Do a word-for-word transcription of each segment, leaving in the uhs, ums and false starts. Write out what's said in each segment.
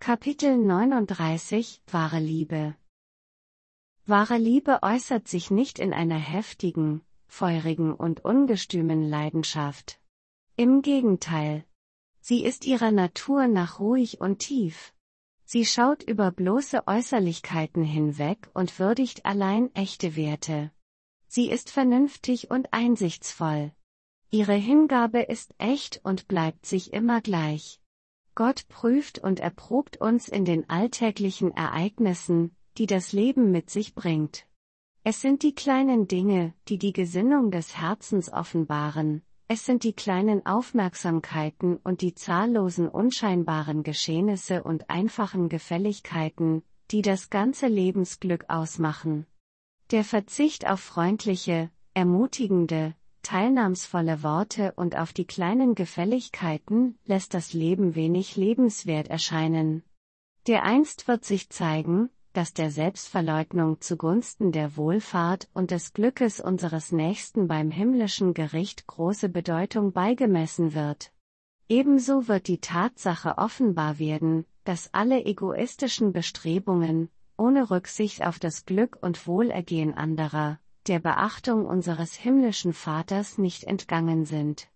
Kapitel neununddreißig Wahre Liebe. Wahre Liebe äußert sich nicht in einer heftigen, feurigen und ungestümen Leidenschaft. Im Gegenteil. Sie ist ihrer Natur nach ruhig und tief. Sie schaut über bloße Äußerlichkeiten hinweg und würdigt allein echte Werte. Sie ist vernünftig und einsichtsvoll. Ihre Hingabe ist echt und bleibt sich immer gleich. Gott prüft und erprobt uns in den alltäglichen Ereignissen, die das Leben mit sich bringt. Es sind die kleinen Dinge, die die Gesinnung des Herzens offenbaren, es sind die kleinen Aufmerksamkeiten und die zahllosen unscheinbaren Geschehnisse und einfachen Gefälligkeiten, die das ganze Lebensglück ausmachen. Der Verzicht auf freundliche, ermutigende, teilnahmsvolle Worte und auf die kleinen Gefälligkeiten lässt das Leben wenig lebenswert erscheinen. Dereinst wird sich zeigen, dass der Selbstverleugnung zugunsten der Wohlfahrt und des Glückes unseres Nächsten beim himmlischen Gericht große Bedeutung beigemessen wird. Ebenso wird die Tatsache offenbar werden, dass alle egoistischen Bestrebungen, ohne Rücksicht auf das Glück und Wohlergehen anderer, der Beachtung unseres himmlischen Vaters nicht entgangen sind.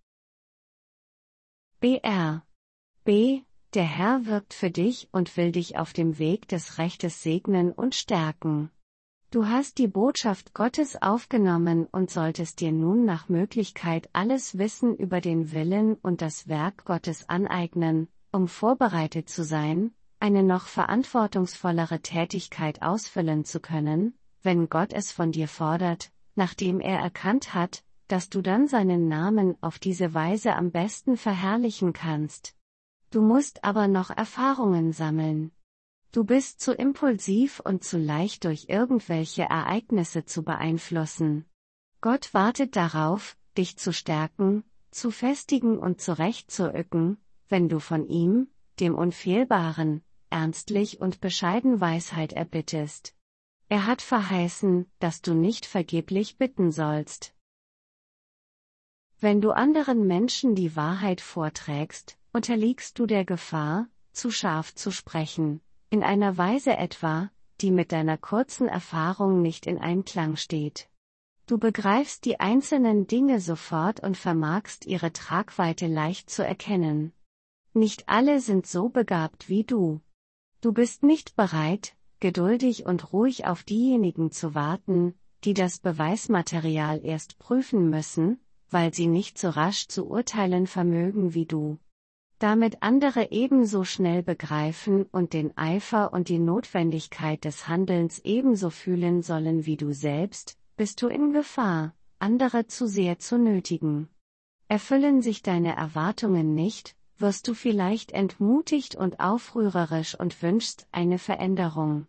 B R B. Der Herr wirkt für dich und will dich auf dem Weg des Rechtes segnen und stärken. Du hast die Botschaft Gottes aufgenommen und solltest dir nun nach Möglichkeit alles Wissen über den Willen und das Werk Gottes aneignen, um vorbereitet zu sein, eine noch verantwortungsvollere Tätigkeit ausfüllen zu können, wenn Gott es von dir fordert, nachdem er erkannt hat, dass du dann seinen Namen auf diese Weise am besten verherrlichen kannst. Du musst aber noch Erfahrungen sammeln. Du bist zu impulsiv und zu leicht durch irgendwelche Ereignisse zu beeinflussen. Gott wartet darauf, dich zu stärken, zu festigen und zurechtzurücken, wenn du von ihm, dem Unfehlbaren, ernstlich und bescheiden Weisheit erbittest. Er hat verheißen, dass du nicht vergeblich bitten sollst. Wenn du anderen Menschen die Wahrheit vorträgst, unterliegst du der Gefahr, zu scharf zu sprechen, in einer Weise etwa, die mit deiner kurzen Erfahrung nicht in Einklang steht. Du begreifst die einzelnen Dinge sofort und vermagst ihre Tragweite leicht zu erkennen. Nicht alle sind so begabt wie du. Du bist nicht bereit, geduldig und ruhig auf diejenigen zu warten, die das Beweismaterial erst prüfen müssen, weil sie nicht so rasch zu urteilen vermögen wie du. Damit andere ebenso schnell begreifen und den Eifer und die Notwendigkeit des Handelns ebenso fühlen sollen wie du selbst, bist du in Gefahr, andere zu sehr zu nötigen. Erfüllen sich deine Erwartungen nicht, wirst du vielleicht entmutigt und aufrührerisch und wünschst eine Veränderung.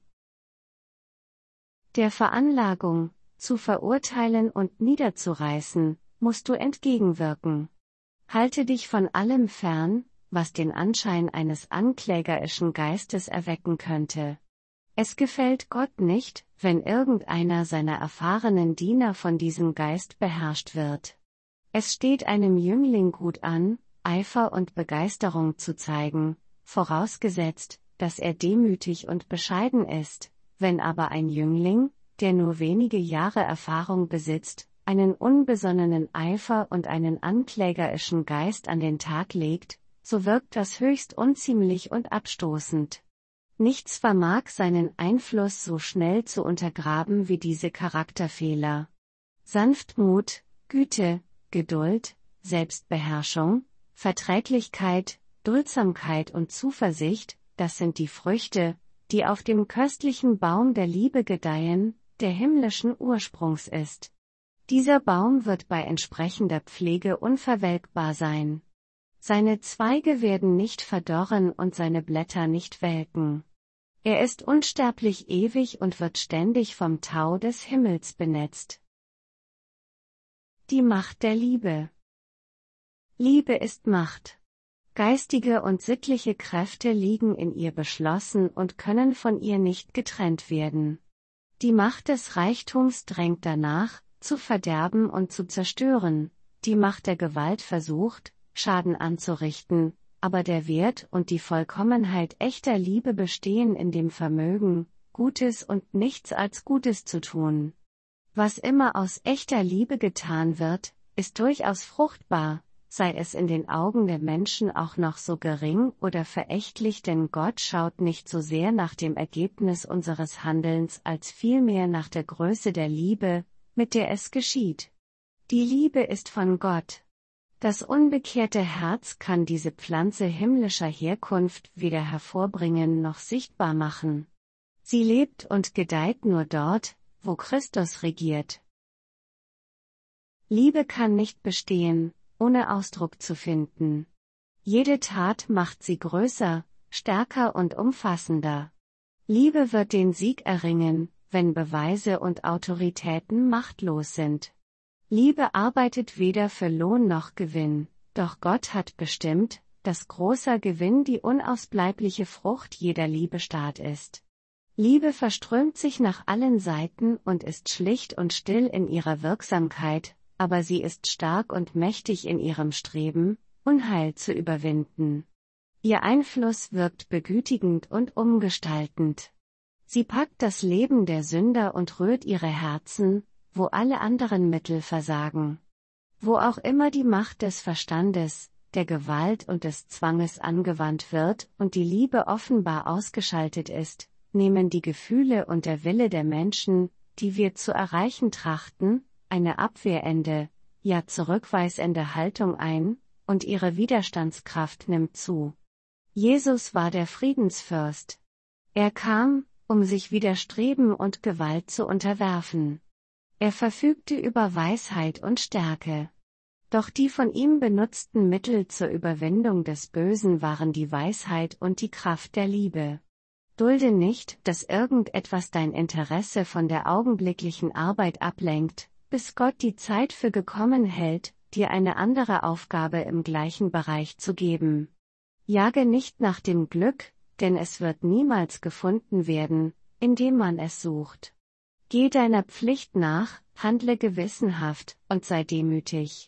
Der Veranlagung, zu verurteilen und niederzureißen, musst du entgegenwirken. Halte dich von allem fern, was den Anschein eines anklägerischen Geistes erwecken könnte. Es gefällt Gott nicht, wenn irgendeiner seiner erfahrenen Diener von diesem Geist beherrscht wird. Es steht einem Jüngling gut an, Eifer und Begeisterung zu zeigen, vorausgesetzt, dass er demütig und bescheiden ist. Wenn aber ein Jüngling, der nur wenige Jahre Erfahrung besitzt, einen unbesonnenen Eifer und einen anklägerischen Geist an den Tag legt, so wirkt das höchst unziemlich und abstoßend. Nichts vermag seinen Einfluss so schnell zu untergraben wie diese Charakterfehler. Sanftmut, Güte, Geduld, Selbstbeherrschung, Verträglichkeit, Duldsamkeit und Zuversicht, das sind die Früchte, die auf dem köstlichen Baum der Liebe gedeihen, der himmlischen Ursprungs ist. Dieser Baum wird bei entsprechender Pflege unverwelkbar sein. Seine Zweige werden nicht verdorren und seine Blätter nicht welken. Er ist unsterblich ewig und wird ständig vom Tau des Himmels benetzt. Die Macht der Liebe. Liebe ist Macht. Geistige und sittliche Kräfte liegen in ihr beschlossen und können von ihr nicht getrennt werden. Die Macht des Reichtums drängt danach, zu verderben und zu zerstören, die Macht der Gewalt versucht, Schaden anzurichten, aber der Wert und die Vollkommenheit echter Liebe bestehen in dem Vermögen, Gutes und nichts als Gutes zu tun. Was immer aus echter Liebe getan wird, ist durchaus fruchtbar, sei es in den Augen der Menschen auch noch so gering oder verächtlich, denn Gott schaut nicht so sehr nach dem Ergebnis unseres Handelns als vielmehr nach der Größe der Liebe, mit der es geschieht. Die Liebe ist von Gott. Das unbekehrte Herz kann diese Pflanze himmlischer Herkunft weder hervorbringen noch sichtbar machen. Sie lebt und gedeiht nur dort, wo Christus regiert. Liebe kann nicht bestehen, ohne Ausdruck zu finden. Jede Tat macht sie größer, stärker und umfassender. Liebe wird den Sieg erringen, wenn Beweise und Autoritäten machtlos sind. Liebe arbeitet weder für Lohn noch Gewinn, doch Gott hat bestimmt, dass großer Gewinn die unausbleibliche Frucht jeder Liebestat ist. Liebe verströmt sich nach allen Seiten und ist schlicht und still in ihrer Wirksamkeit, aber sie ist stark und mächtig in ihrem Streben, Unheil zu überwinden. Ihr Einfluss wirkt begütigend und umgestaltend. Sie packt das Leben der Sünder und rührt ihre Herzen, wo alle anderen Mittel versagen. Wo auch immer die Macht des Verstandes, der Gewalt und des Zwanges angewandt wird und die Liebe offenbar ausgeschaltet ist, nehmen die Gefühle und der Wille der Menschen, die wir zu erreichen trachten, eine abwehrende, ja zurückweisende Haltung ein, und ihre Widerstandskraft nimmt zu. Jesus war der Friedensfürst. Er kam, um sich Widerstreben und Gewalt zu unterwerfen. Er verfügte über Weisheit und Stärke. Doch die von ihm benutzten Mittel zur Überwindung des Bösen waren die Weisheit und die Kraft der Liebe. Dulde nicht, dass irgendetwas dein Interesse von der augenblicklichen Arbeit ablenkt, bis Gott die Zeit für gekommen hält, dir eine andere Aufgabe im gleichen Bereich zu geben. Jage nicht nach dem Glück, denn es wird niemals gefunden werden, indem man es sucht. Geh deiner Pflicht nach, handle gewissenhaft und sei demütig.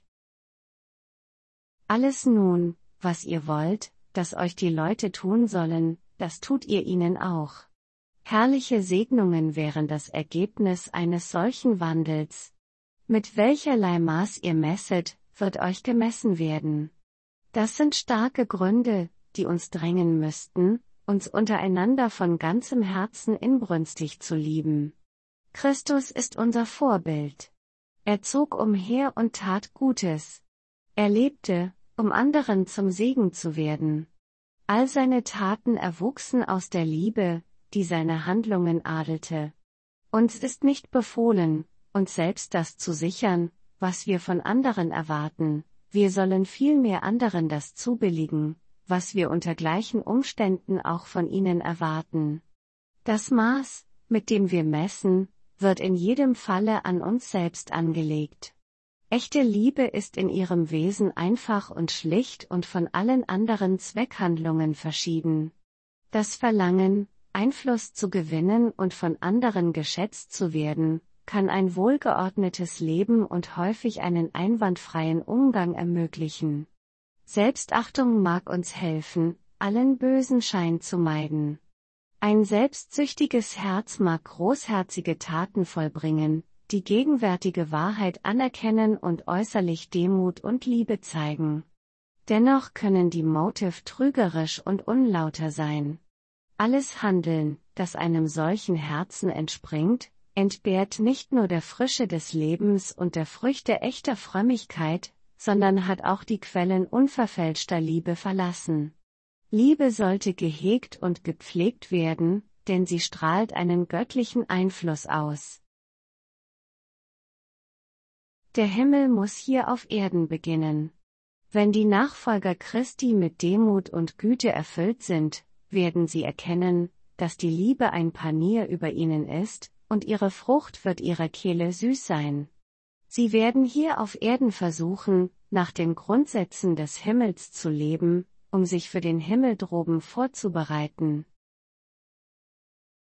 Alles nun, was ihr wollt, dass euch die Leute tun sollen, das tut ihr ihnen auch. Herrliche Segnungen wären das Ergebnis eines solchen Wandels. Mit welcherlei Maß ihr messet, wird euch gemessen werden. Das sind starke Gründe, die uns drängen müssten, uns untereinander von ganzem Herzen inbrünstig zu lieben. Christus ist unser Vorbild. Er zog umher und tat Gutes. Er lebte, um anderen zum Segen zu werden. All seine Taten erwuchsen aus der Liebe, die seine Handlungen adelte. Uns ist nicht befohlen, uns selbst das zu sichern, was wir von anderen erwarten, wir sollen vielmehr anderen das zubilligen, was wir unter gleichen Umständen auch von ihnen erwarten. Das Maß, mit dem wir messen, wird in jedem Falle an uns selbst angelegt. Echte Liebe ist in ihrem Wesen einfach und schlicht und von allen anderen Zweckhandlungen verschieden. Das Verlangen, Einfluss zu gewinnen und von anderen geschätzt zu werden, kann ein wohlgeordnetes Leben und häufig einen einwandfreien Umgang ermöglichen. Selbstachtung mag uns helfen, allen bösen Schein zu meiden. Ein selbstsüchtiges Herz mag großherzige Taten vollbringen, die gegenwärtige Wahrheit anerkennen und äußerlich Demut und Liebe zeigen. Dennoch können die Motive trügerisch und unlauter sein. Alles Handeln, das einem solchen Herzen entspringt, entbehrt nicht nur der Frische des Lebens und der Früchte echter Frömmigkeit, sondern hat auch die Quellen unverfälschter Liebe verlassen. Liebe sollte gehegt und gepflegt werden, denn sie strahlt einen göttlichen Einfluss aus. Der Himmel muss hier auf Erden beginnen. Wenn die Nachfolger Christi mit Demut und Güte erfüllt sind, werden sie erkennen, dass die Liebe ein Panier über ihnen ist, und ihre Frucht wird ihrer Kehle süß sein. Sie werden hier auf Erden versuchen, nach den Grundsätzen des Himmels zu leben, um sich für den Himmel droben vorzubereiten.